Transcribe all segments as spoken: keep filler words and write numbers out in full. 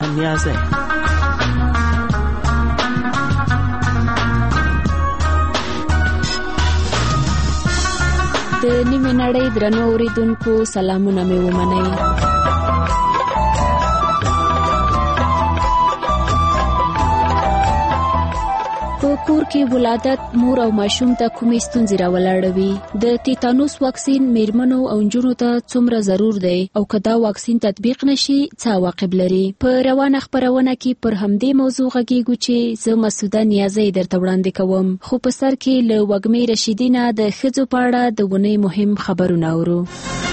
نیازی. د نیمه نړۍ درنو اوریدونکو سلامونه مې ومنئ. په کور کې ولادت مور او ماشوم ته کومې ستونزې راولاړوي؟ د تیتانوس واکسین میرمنو او نجونو ته څومره ضرور دی او که دا واکسین تطبیق نشي څه عواقب لري؟ په روانه خپرونه کې پر همدې موضوع غږیږو چې زه مسعوده نیازی درته وړاندې کوم. خو په سر کې له وږمې رشیدي نه د ښځو په اړه د ونې مهم خبرونه اورو.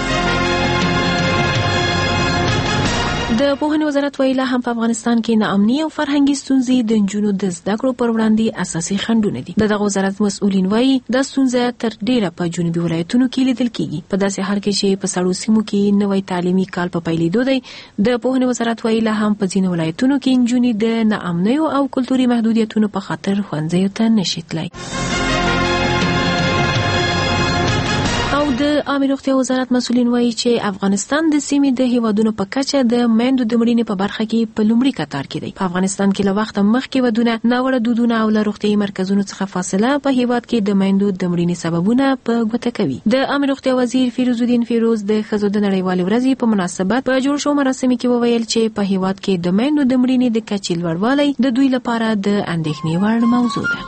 د پوهنې وزارت ویله هم په افغانستان کې ناامني او فرهنګي ستونزې د نجونو د زده کړو پر وړاندې اساسي خنډونه دي. د دغه وزارت مسؤلین وایي دا ستونزه تر ډیره په جنوبي ولایتونو کې لیدل کیږي. په داسې حال کې چې په سړو سیمو کې نوی تعلیمي کال په پیلېدو دی، د پوهنې وزارت ویله هم په ځینو ولایتونو کې نجونې د ناامنیو او کلتوري محدودیتونو په خاطر ښوونځیو ته نشي تللی. او د عامه روغتیا وزارت مسؤلین وایي چې افغانستان د سیمې د هیوادونو په کچه د میندو د مړینې په برخه کې په لومړي کتار کې دی. په افغانستان کې له وخته مخکې ودونه، ناوړه دودونه او له روغتیايي مرکزونو څخه فاصله په هیواد کې د میندو د مړینې سببونه په ګوته کوي. د عامه روغتیا وزیر فیروز الدین فیروز د ښځو د نړیوالې ورځې په مناسبت په جوړ شوو مراسمو کې وویل چې په هیواد کې د میندو د مړینې د کچې لوړوالی د دوی لپاره د اندېښنې وړ موضوع ده.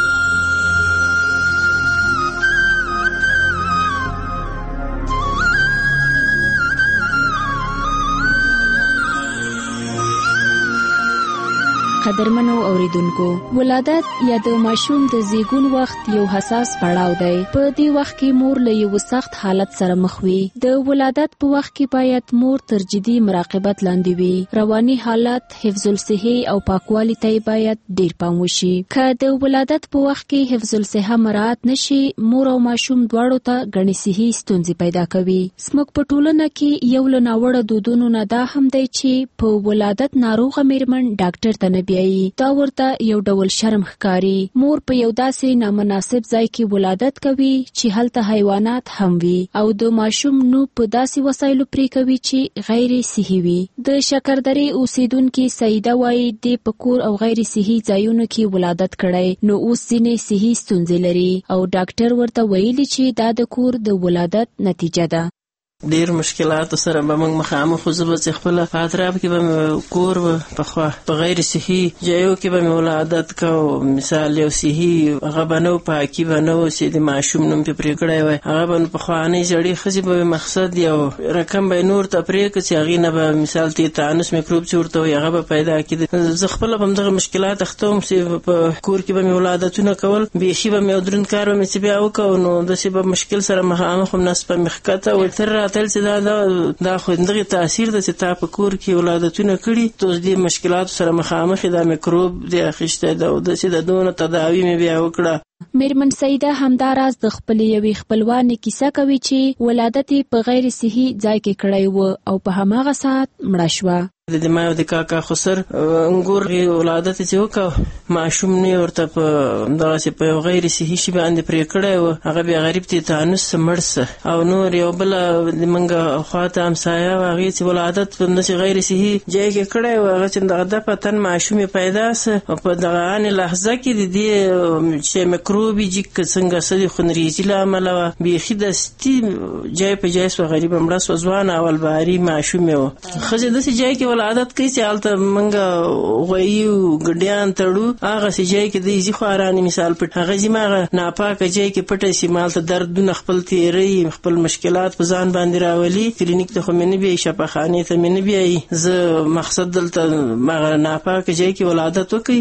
قدرمنو اوریدونکو، ولادت یا د ماشوم د زیږون وخت یو حساس پړاو دی. په دې وخت کې مور له یو سخت حالت سره مخ وي. د ولادت په وخت کې باید مور تر جدي مراقبت لاندې وي. رواني حالت، حفظ الصحه او پاکوالي ته باید ډیر پام وشي. که د ولادت په وخت کې حفظ الصحه مراعات نشي، مور او ماشوم دواړو ته ګڼې صحي ستونزې پیدا کوي. زموږ په ټولنه کې یو له ناوړه دودونو نه دا هم دی چې په ولادت ناروغه میرمن ډاکټر ته نه دا ورته یو ډول شرم ښکاري. مور په یو داسې نامناسب ځای کې ولادت کوي چې هلته حیوانات هم وي او د ماشوم نو په داسې وسایلو پرې کوي چې غیر صحي وي. د شکردرې اوسیدونکي سیده وایي د پکور او غیر صحي ځایونو کې ولادت کړی، نو اوس ځینې صحي ستونزې لري او ډاکټر ورته ویلي چې دا د کور د ولادت نتیجه ده. ډیر مشکلاتو سره به موږ مخامخ خو زه به چې خپله په اطراف کې به مې کور به پخوا په غیر صحي ځایو کې به مې ولادت کو. مثال یو صحي هغه به نه و، پاکي به نه و چې د ماشوم نوم پې پرې کړی وی. هغه به پخوانۍ زړې ښځې به مقصد یو رقم به نور ته پرې کړه چې هغې نه به مثال تیتانوس میکروب چې ورته وایي هغه به پیدا کېده. زه خپله به همدغه مشکلات اخته وم چې په کور کې به مې ولادتونه کول، بیخي به مې یو دروند کار به مې چې بیا وکړو نو داسې به مشکل سره مخامخ وم، نس به مې ښکته و. تر تل چې دا دا خو دغه تاثیر ده چې تا په کور کې ولادتونه کړي، تو دې مشکلاتو سره مخامخ دا میکروب دی اخیستی ده او داسې د دونه تداوي مې بیا وکړه. میرمن سیده همداراز د خپلې یوې خپلوانې کیسه کوي چې ولادت په غیر صحي ځای کې کړی و او په هماغه ساعت مړه شوه. د ما د کاکا خسر انګور ولادت چې وکړ، ماشوم نه ورته په دغسې په یو غیر صحي شي باندې پرې کړی و، هغه بیا غریب تیتانوس مړ سه. او نور یو بله زمونږ خواته همسایه وه، هغې چې ولادت په داسې غیر صحي ځای کې کړی و، هغه چې دغه ده په تن ماشوم یې پیدا سه او په دغه آن لحظه کې د دې چې میکروبي جي که څنګه څه د خونریزي له امله وه بیخي دستي ځای په ځای سوه، غریبه مړه سوه، ځوان اولبهاري ماشوم یې وه. ښځې داسې ځای کې ولادت کوي چې هلته موږ غویي ګډیان تړو، هغسې ځای کې دی ځي خوارانې مثال پټ هغه ځي هغه ناپاکه ځای کې پټه شي، ما هلته دردونه خپل تېروي، خپل مشکلات په ځان باندې راولي. کلینیک ته خو مې نه بیایي، شفاخانې ته مې نه بیایي، زه مقصد دلته هغه ناپاکه ځای کې ولادت وکړي.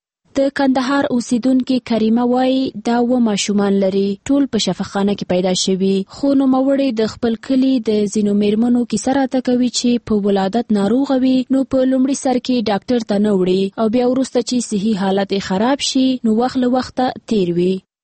د کندهار اوسیدونکي کریمه وایي دا و ماشومان لري، ټول په شفاخانه کې پیدا شوي. خو نوموړې د خپل کلي د ځینو میرمنو کیسه راته کوي چې په ولادت ناروغه وي نو په لومړي سر کې ډاکټر ته نه وړي او بیا وروسته چې صحي حالت خراب شي نو وخت له وخته تیر وي.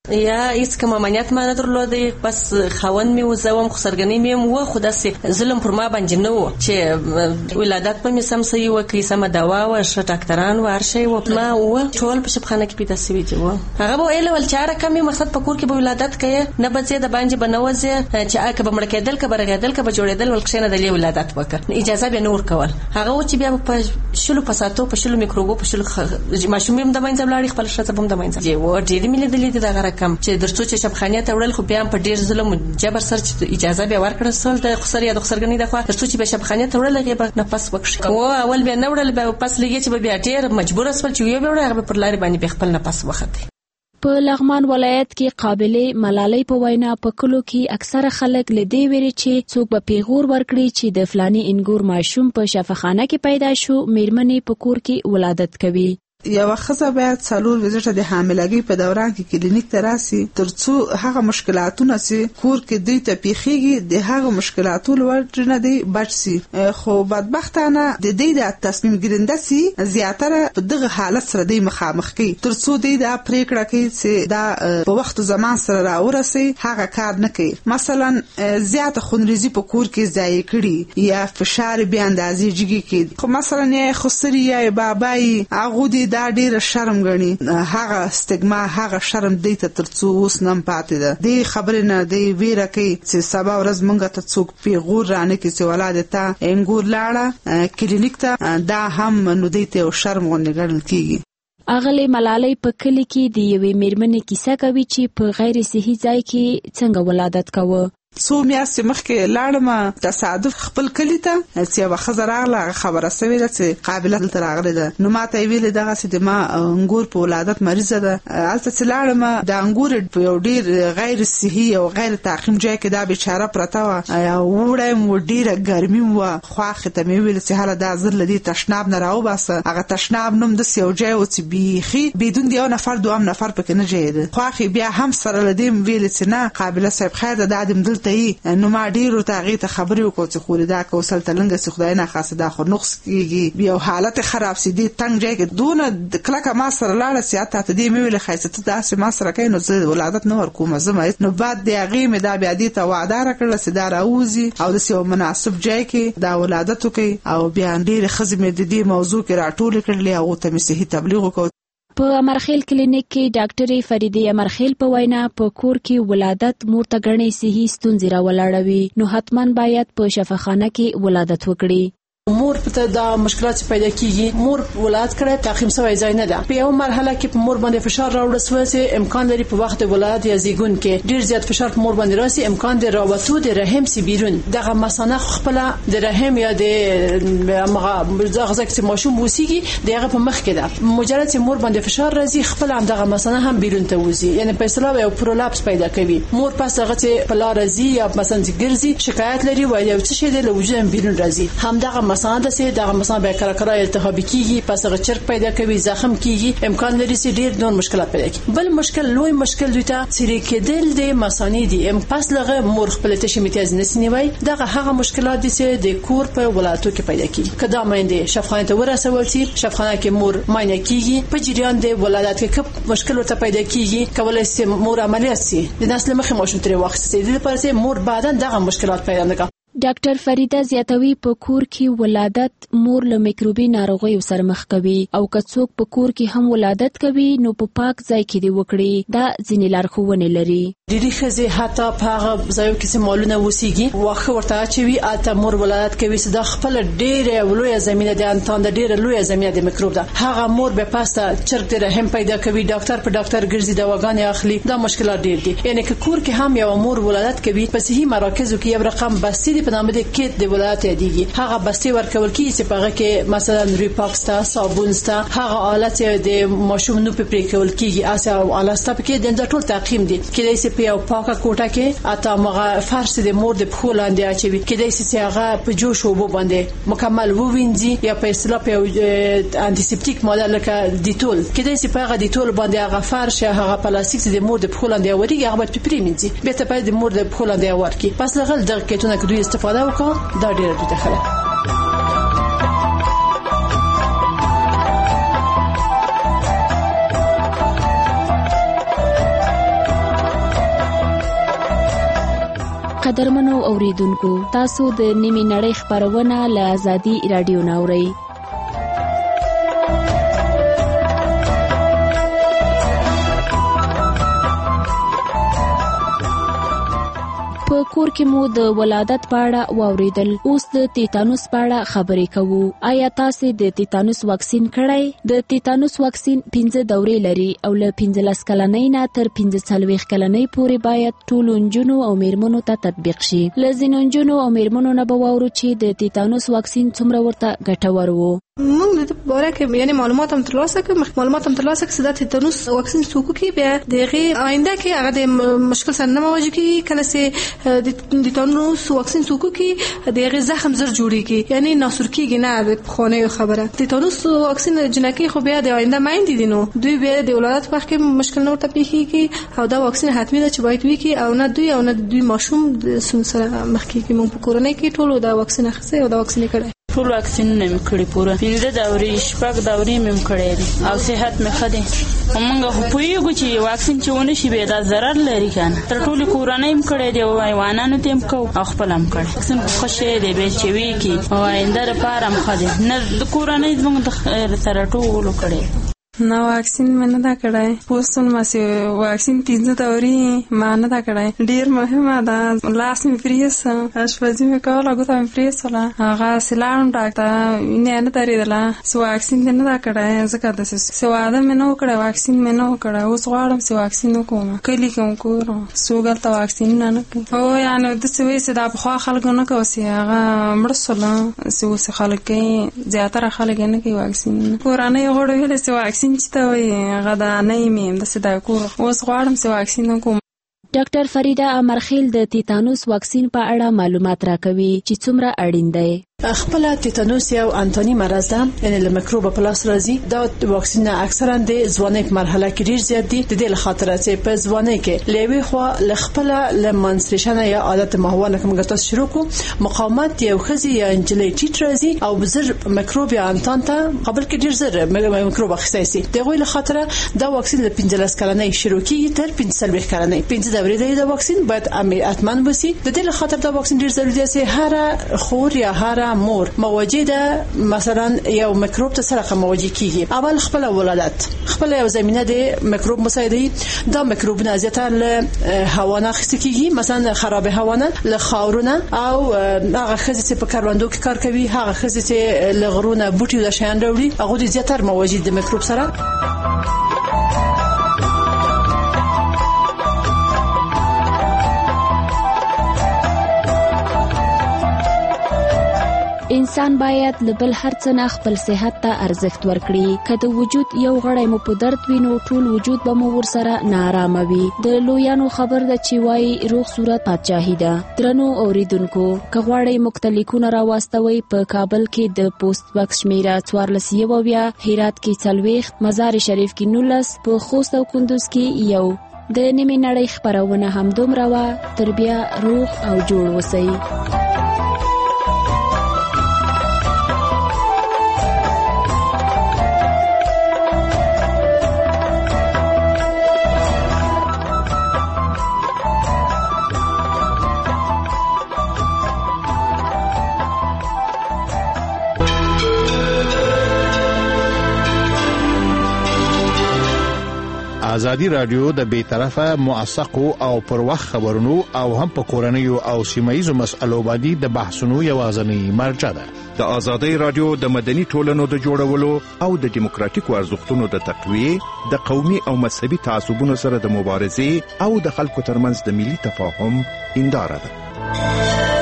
یا هیڅ کوم امانیت ما نه درلودی، بس خاوند مې و زه وم خو سرګنۍ مې هم و، خو داسې ظلم پر ما باندې نه و چې ولادت به مې سم صحیح وکړي، سمه دوا وه، ښه ډاکټران وه، هر شی و. ما و ټول په شپخانه کې پیدا سوي دي و. هغه به ویل ول چې هره کم یې مقصد په کور کې به ولادت کوې، نه به ځې د باندې به نه وځې چې که به مړه کېدل که به رغېدل که به جوړېدل ول کښېنه دلې ولادت وکړه، اجازه به نه ورکول. هغه و چې بیا به په شلو فساتو په شلو میکروبو په شلو ماشوم هم د منځه ولاړې، خپل ښځه به هم د منځه و. ډېرې مې لیدلې دي دغه رقم چې تر څو چې شبخانې ته وړل، خو بیا هم په ډېر ظلم جبر سره چې اجازه بیا ورکړل سول د خسر یا د خسرګنۍ د خوا، تر څو چې بیا شبخانې ته وړل هغې به نفس وکړي. و اول بیا نه وړل، بیا پس لږې چې به بیا ډېر مجبوره سول چې ویې وړه، هغه به پر لارې باندې بیا خپل نفس وختی. په لغمان ولایت کې قابلې ملالۍ په وینا په کلو کې اکثره خلک له دې ویرې چې څوک به پیغور ورکړي چې د فلاني انګور ماشوم په شفاخانه کې پیدا شو، میرمنې په کور کې ولادت کوي. یوه ښځه باید څلور ویزټه د حاملګۍ په دوران کې کلینیک ته راسي، ترڅو هغه مشکلاتونه چې کور کې دوی ته پیښیږي د هغه مشکلاتو له نه دی بچ سي. خو بدبختانه د دې د تصمیم ګیرنده سي زیاتره په دغه حالت سره دی مخامخ کوي، ترڅو دی دا پریکړه کوي چې دا په وخت زمان سره راورسي، هغه کار نه کوي. مثلا زیاته خونریزي په کور کې ځای کړي یا فشار به اندازې جګي کړي، خو مثلا یې خسري یا بابای هغه دی دا ډیره شرم غني، هغه استګما هغه شرم دی ته ترڅو اوس نم پاتې ده. دی خبرې نه دی ویره کوي چې سبا ورځ مونږ ته څوک پیغور رانه کې چې ولادت ته انګور لاړه کلینیک ته، دا هم نو دی ته شرم غونډه ګڼل کیږي. اغلی ملالۍ په کلی کې د یوې میرمنې کیسه کوي چې په غیر صحي ځای کې څنګه ولادت کوه. څو میاشتې مخکې لاړم تصادف خپل کلي ته چې یوه ښځه راغله، هغه خبره سوې ده چې قابله دلته راغلې ده، نو ما ته یې ویلې دغسې د ما انګور په ولادت مریضه ده. هلته چې لاړم د انګور په یو ډېر غیر صحي او غیر تعقیم ځای کې دا بیچاره پرته وه، وړی م و ډېره ګرمي م وه. خواښې ته مې وویل چې هله دا زر له دې تشناب نه راوباسه. هغه تشناب نوم داسې یو ځای و چې بیخي بدون د یو نفر دوهم نفر پکې نه ځایېده. خواښې بیا هم سره له دې م ویلې چې نه قابله صاحب خیر ده دا دې م دلته نو ما ډیرو ته هغې ته خبرې وکړو چې خورې دا که وسلته لنګه چې خدای ناخواسته دا خو نقص کېږي، بیا حالت خراب سي. دې تنګ ځای کې دونه کلکه ما سره لاړه چې حتی ته دې مې ویلې ښایسته ته داسې ما سره کوې نو زه ولادت نه ورکوم زه مه. نو بعد د هغې مې دا بیا دې ته وعده راکړله چې دا راوځي او داسې یو مناسب ځای کې دا ولادت وکړي. او بیا ډېرې ښځې مې د دې موضوع کې راټولې کړلې، هغو ته مې صحي تبلیغ وکړو. په امرخیل کلینیک کې ډاکټرې فریدې امرخیل په وینا په کور کې ولادت مور ته ګڼې صحي ستونزې راولاړوي، نو حتما باید په شفاخانه کې ولادت وکړي. مور په دا مشکلات پیدا کیږي، مور ولادت کړه تعقیم سوی ځای نه ده. په یو مرحله کې په مور باندې فشار راوړل سوی چې امکان لري په وخت ولادت یا زیږون کې ډیر زیات فشار په مور باندې راسي، امکان د راوتو د رحم سی بیرون دغه مسانه خپل د رحم یا د هغه ځکه چې ماشوم وسیږي دغه په مخ کې ده. مجرد چې مور باندې فشار راځي خپل هم دغه مسانه هم بیرون ته وځي، یعنی په اصطلاح یو پرولاپس پیدا کوي. مور پس هغه چې په لار راځي یا مثلا ګرځي شکایت لري وایي یو څه شی د وجود بیرون راځي، هم دغه مسانه ده دغه مسانه به کله کله التهابي کیږي، پس هغه چرک پیدا کوي، زخم کیږي، امکان لري چې ډیر نور مشکلات پیدا کړي. بل مشکل لوی مشکل دوی ته سری کېدل د مسانې دي، ام پس لغه مور خپل تشې امتیاز نسنیوي. دغه هغه مشکلات دي چې د کور په ولادتو کې پیدا کیږي. کدا مېندې شفاخانه ته ورسول شي، شفاخانه کې مور ماینه کیږي، په جریان د ولادت کې کوم مشکل ورته پیدا کیږي، کولای شي مور عملیات شي د نسل مخه ماشوم ترې واخستې دي، لپاره چې مور بعداً دغه مشکلات پیدا نه کوي. ډاکټر فریده زیاتوي په کور کې ولادت مور له میکروبي ناروغیو سره مخ کوي، او که څوک په کور کې هم ولادت کوي نو په پاک ځای کې دی وکړي. دا ځینې لارښوونې لري. ډېری ښځې حتی په هغه ځایو کې چې مالونه وسیږي واښه ورته اچوي، هلته مور ولادت کوي چې دا خپله ډېره لویه زمینه د انتان د ډېره لویه زمینه د میکروب ده. هغه مور بیا پاسته چرګ د رحم پیدا کوي، ډاکټر په ډاکټر ګرځي، دواګانې اخلي. دا مشکلات ډېر دي. یعنی که کور کې هم یو مور ولادت کوي په صحي مراکزو کې یو رقم بستې په نامه د کیټ د ولادت یادېږي، هغه بستې ورکول کېږي چې په هغه کې مثلا ریپاکس ته، صابون ته، هغه آلات د ماشوم نو په پرې کول کېږي، اسه آلات ته پکې د ټول تعقیم دي. کله چې په یو پاکه کوټه کې اته مغه فرش د مور د پخو لاندې اچوي، کله چې هغه په جوش وبو باندې مکمل ووینځي یا په اصطلاح په انټیسپټیک ماده لکه دیټول، کله چې په هغه دیټول باندې هغه فرش یا هغه پلاستیک د مور د پخو لاندې اوري هغه په پریمینځي، به ته په د مور د پخو لاندې اورکی. پس لغل دغه کېټونه کې دوی استفاده وکړه، دا ډېر ډېر ښه. قدرمنو اوریدونکو، تاسو د نیمه نړۍ خبرونه له آزادي رادیو ناوړئ. په کور کې مو د ولادت په اړه واوریدل. اوس د تیتانوس په اړه خبرې کوو. آیا تاسو د تیتانوس واکسین کړی؟ د تیتانوس واکسین پنځه دورې لري او له پنځلس کلنۍ نه تر پنځه څلوېښت کلنۍ پورې باید ټولو نجونو او میرمنو ته تطبیق شي. له ځینو نجونو او میرمنو نه به واورو چې د تیتانوس واکسین څومره ورته ګټور و. موږ د دې باره کې یعنی معلومات هم ترلاسه کړو معلومات هم ترلاسه کړو چې د تیتانوس واکسین څوک کی بیا دغه آینده کې هغه د مشکل سره نه مواجه کیږي. کله چې د تیتانوس واکسین څوک کی دغه زخم زر جوړیږي یعنی ناسور کیږي نه د خونه خبره. تیتانوس واکسین جنکی خو بیا د آینده مایندې دي نو دوی بیا د ولادت وخت کې مشکل نه ورته پیښیږي او دا واکسین حتمی ده چې باید وکړي او نه دوی او نه دوی ماشوم د سن سره مخ کیږي. موږ په کورنۍ کې ټول دا واکسین اخیسته او دا واکسین کړی. ټول واکسین مې کړی پوره پنځه دورې شپږ دورې مې کړې دي او صحت مې ښه دی. موږ خو پوهیږو چې واکسین چې ونه شي به دا ضرر لري کنه. تر ټولو کورنۍ مې کړې دي او حیوانانو ته مې کو او خپل هم کړی. واکسین خو ښه دی به چې وی کی او آینده لپاره هم ښه دی. نه د کورنۍ زموږ د خیر سره ټولو کړی. نه واکسین مې نه دا کړی. پوستون ماسي واکسین پنځه دورې ما نه دا کړی. ډیر مهمه ده. لاس مې پریس اشپزي مې کوله ګوته مې پریسوله هغه سلام ډاکټر نه نه تریدله سو واکسین مې نه دا کړی ځکه د سواده مې نه وکړی واکسین مې نه وکړی. اوس غواړم چې واکسین وکړم. کلی کوم کور سوګل ته واکسین نه نه کوي او یعنی د څه وې چې دا په خوا خلکو نه کوي هغه مړسوله چې اوس خلک زیاتره خلک نه کوي واکسین. کورانه غوړ ویل چې واکسین چې ته وایي غدا نه یې د سدا کور اوس غواړم چې واکسین وکړم. ډاکټر فریده امرخیل د تیتانوس واکسین په اړه معلومات راکوي چې څومره اړین دی. خپل تیتانوس یو انتانی مرض ده یعنی له میکروب په لاس راځي. دا واکسین اکثرا د ځوانۍ په مرحله کې ډیر زیات دي. د دې خاطر چې په ځوانۍ کې لوي خو ل خپل ل منستریشن یا عادت ماهوانه کوم ګټه شروع کو مقاومت یو خزي یا انجلې ټیټ راځي او بزر میکروب یا انتان ته قبل کې ډیر زر میکروب اخیستي. دغه له خاطر دا واکسین له پنځلس کلنۍ شروع کیږي تر پنځه څلوېښت کلنۍ پنځه دورې دی. دا واکسین باید اتمن وسی. د دې له خاطر دا واکسین ډیر ضروري دی چې هر خور یا هر مور مواجه ده مثلا یو میکروب ته سره مواجه کیږي. اول خپل ولادت خپل یو زمينه د میکروب مساعدي. دا میکروب نه زیاتره له هوا نه خسته کیږي مثلا خراب هوا نه له خاورونه او هغه خزي چې په کاروندو کې کار کوي هغه خزي چې له غرونه بوټي د شیان راوړي هغه زیاتره مواجه د میکروب سره. انسان باید لبل هر څه نه خپل صحت ته ارزښت ورکړي. که د وجود یو غړی مو په درد وینو ټول وجود به مو ورسره ناارامه وي. د لویانو خبر ده چې وایي روغ صورت پادشاهي ده. درنو اوریدونکو که غواړئ مختلفونه راواستوي په کابل کې د پوسټ باکس شمیره څوارلس یو بیا هرات کې څلوېښت مزار شریف کې نولس په خوست او کندوز کې یو. د نیمه نړۍ خبرونه هم دومره وه. تر بیا روغ او جوړ اوسئ. آزادی رادیو د بیطرفه موثقو او پر وخت خبرونو او هم په کورنیو او سیمایي مسلو باندې د بحثونو یوازنی مرجع ده. د آزادی رادیو د مدني ټولنو د جوړولو او د دیموکراتیکو ارزښتونو د تقویه د قومي او مذهبي تعصبونو سره د مبارزې او د خلکو ترمنځ د ملي تفاهم هنداره ده.